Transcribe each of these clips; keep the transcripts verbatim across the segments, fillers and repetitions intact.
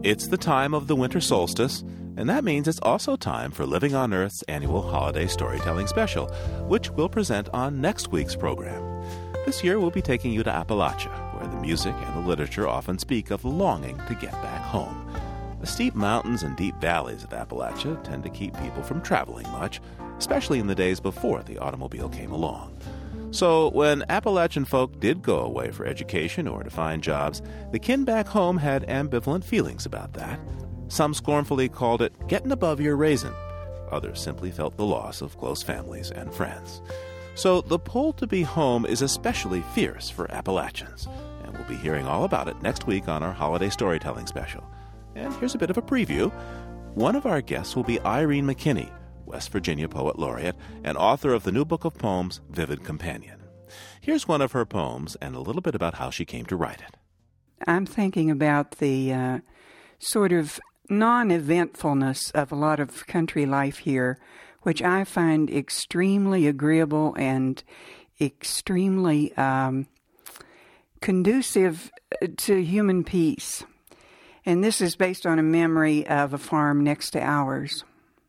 It's the time of the winter solstice, and that means it's also time for Living on Earth's annual holiday storytelling special, which we'll present on next week's program. This year, we'll be taking you to Appalachia, where the music and the literature often speak of the longing to get back home. The steep mountains and deep valleys of Appalachia tend to keep people from traveling much, especially in the days before the automobile came along. So when Appalachian folk did go away for education or to find jobs, the kin back home had ambivalent feelings about that. Some scornfully called it getting above your raisin. Others simply felt the loss of close families and friends. So the pull to be home is especially fierce for Appalachians, and we'll be hearing all about it next week on our holiday storytelling special. And here's a bit of a preview. One of our guests will be Irene McKinney, West Virginia Poet Laureate and author of the new book of poems, Vivid Companion. Here's one of her poems and a little bit about how she came to write it. I'm thinking about the uh, sort of non-eventfulness of a lot of country life here, which I find extremely agreeable and extremely um, conducive to human peace. And this is based on a memory of a farm next to ours.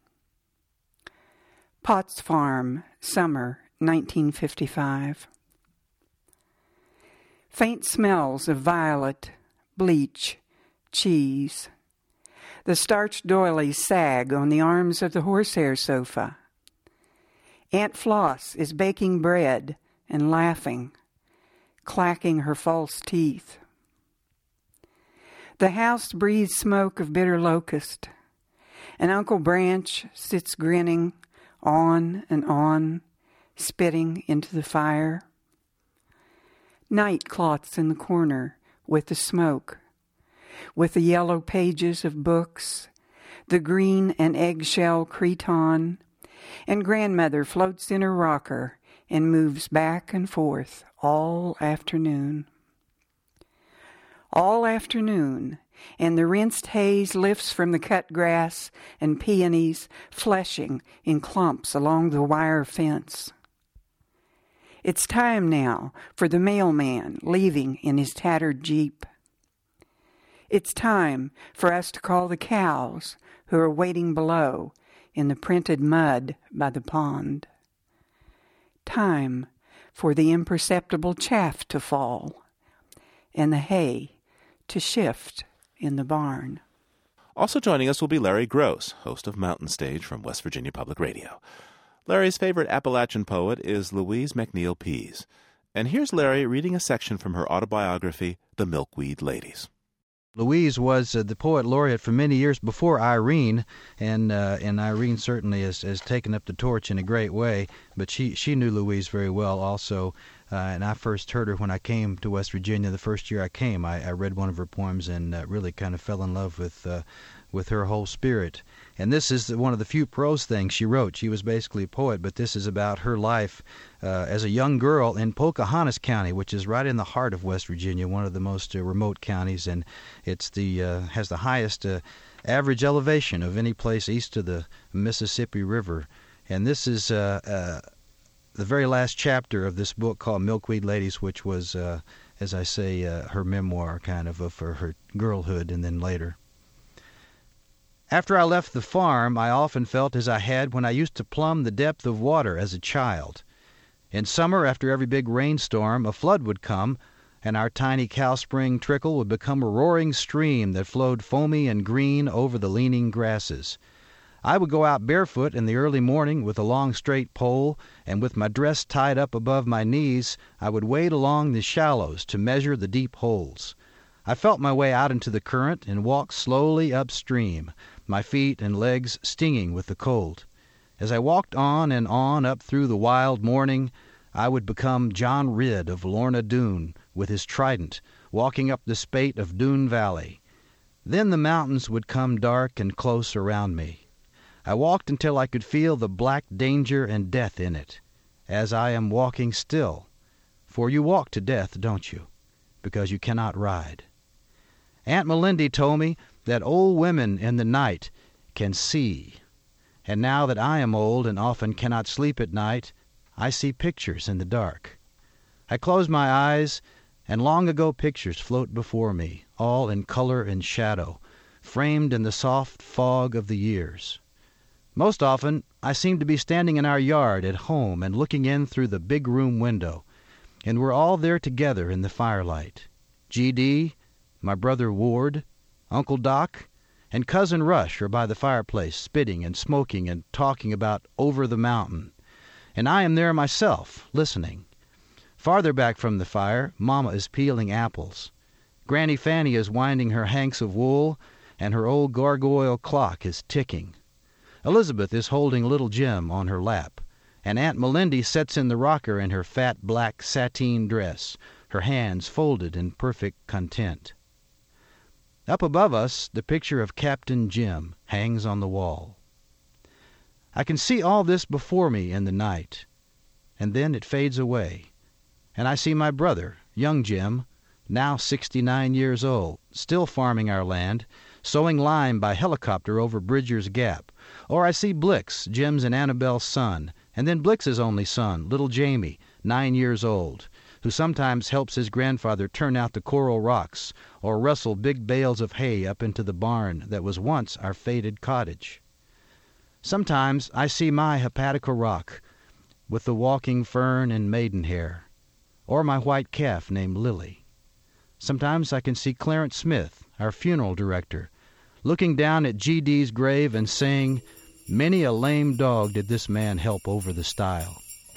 Potts Farm, summer, nineteen fifty-five. Faint smells of violet, bleach, cheese. The starched doilies sag on the arms of the horsehair sofa. Aunt Floss is baking bread and laughing, clacking her false teeth. The house breathes smoke of bitter locust, and Uncle Branch sits grinning on and on, spitting into the fire. Night cloths in the corner with the smoke, with the yellow pages of books, the green and eggshell cretonne, and grandmother floats in her rocker and moves back and forth all afternoon. All afternoon, and the rinsed haze lifts from the cut grass and peonies fleshing in clumps along the wire fence. It's time now for the mailman leaving in his tattered Jeep. It's time for us to call the cows who are waiting below in the printed mud by the pond. Time for the imperceptible chaff to fall and the hay to shift in the barn. Also joining us will be Larry Gross, host of Mountain Stage from West Virginia Public Radio. Larry's favorite Appalachian poet is Louise McNeil Pease. And here's Larry reading a section from her autobiography, The Milkweed Ladies. Louise was uh, the poet laureate for many years before Irene, and uh, and Irene certainly has, has taken up the torch in a great way, but she, she knew Louise very well also, uh, and I first heard her when I came to West Virginia the first year I came. I, I read one of her poems and uh, really kind of fell in love with uh, with her whole spirit. And this is one of the few prose things she wrote. She was basically a poet, but this is about her life uh, as a young girl in Pocahontas County, which is right in the heart of West Virginia, one of the most uh, remote counties, and it's the uh, has the highest uh, average elevation of any place east of the Mississippi River. And this is uh, uh, the very last chapter of this book called Milkweed Ladies, which was, uh, as I say, uh, her memoir kind of of her, her girlhood and then later. After I left the farm, I often felt as I had when I used to plumb the depth of water as a child. In summer, after every big rainstorm, a flood would come, and our tiny cow spring trickle would become a roaring stream that flowed foamy and green over the leaning grasses. I would go out barefoot in the early morning with a long straight pole, and with my dress tied up above my knees, I would wade along the shallows to measure the deep holes. I felt my way out into the current and walked slowly upstream, my feet and legs stinging with the cold. As I walked on and on up through the wild morning, I would become John Ridd of Lorna Doone with his trident, walking up the spate of Doone Valley. Then the mountains would come dark and close around me. I walked until I could feel the black danger and death in it, as I am walking still. For you walk to death, don't you? Because you cannot ride. Aunt Melindy told me that old women in the night can see. And now that I am old and often cannot sleep at night, I see pictures in the dark. I close my eyes, and long ago pictures float before me, all in color and shadow, framed in the soft fog of the years. Most often, I seem to be standing in our yard at home and looking in through the big room window, and we're all there together in the firelight. G D, my brother Ward, Uncle Doc, and Cousin Rush are by the fireplace, spitting and smoking and talking about Over the Mountain. And I am there myself, listening. Farther back from the fire, Mama is peeling apples. Granny Fanny is winding her hanks of wool, and her old gargoyle clock is ticking. Elizabeth is holding little Jim on her lap, and Aunt Melindy sits in the rocker in her fat black sateen dress, her hands folded in perfect content. Up above us, the picture of Captain Jim hangs on the wall. I can see all this before me in the night, and then it fades away, and I see my brother, young Jim, now sixty-nine years old, still farming our land, sowing lime by helicopter over Bridger's Gap. Or I see Blix, Jim's and Annabelle's son, and then Blix's only son, little Jamie, nine years old, who sometimes helps his grandfather turn out the coral rocks or rustle big bales of hay up into the barn that was once our faded cottage. Sometimes I see my hepatica rock with the walking fern and maidenhair, or my white calf named Lily. Sometimes I can see Clarence Smith, our funeral director, looking down at G D's grave and saying, "Many a lame dog did this man help over the stile."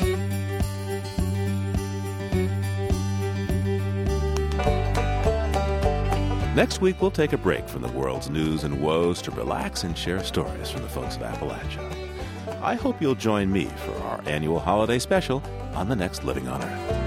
Next week, we'll take a break from the world's news and woes to relax and share stories from the folks of Appalachia. I hope you'll join me for our annual holiday special on the next Living on Earth.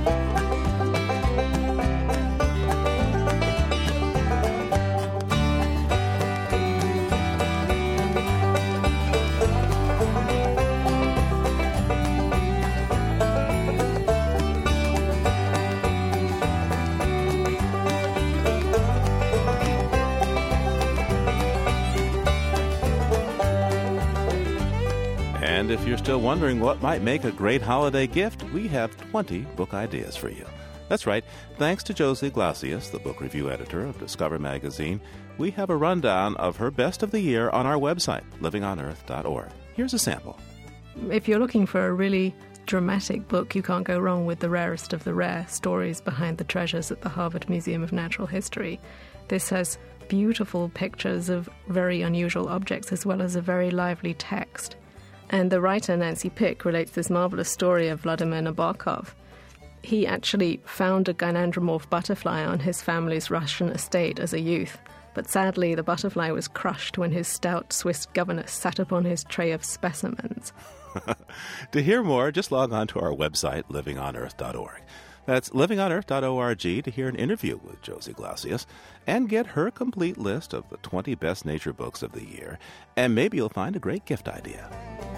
And if you're still wondering what might make a great holiday gift, we have twenty book ideas for you. That's right. Thanks to Josie Glaucius, the book review editor of Discover Magazine, we have a rundown of her best of the year on our website, living on earth dot org. Here's a sample. If you're looking for a really dramatic book, you can't go wrong with The Rarest of the Rare, Stories Behind the Treasures at the Harvard Museum of Natural History. This has beautiful pictures of very unusual objects as well as a very lively text. And the writer, Nancy Pick, relates this marvelous story of Vladimir Nabokov. He actually found a gynandromorph butterfly on his family's Russian estate as a youth, but sadly the butterfly was crushed when his stout Swiss governess sat upon his tray of specimens. To hear more, just log on to our website, living on earth dot org. That's living on earth dot org to hear an interview with Josie Glaucius and get her complete list of the twenty best nature books of the year, and maybe you'll find a great gift idea.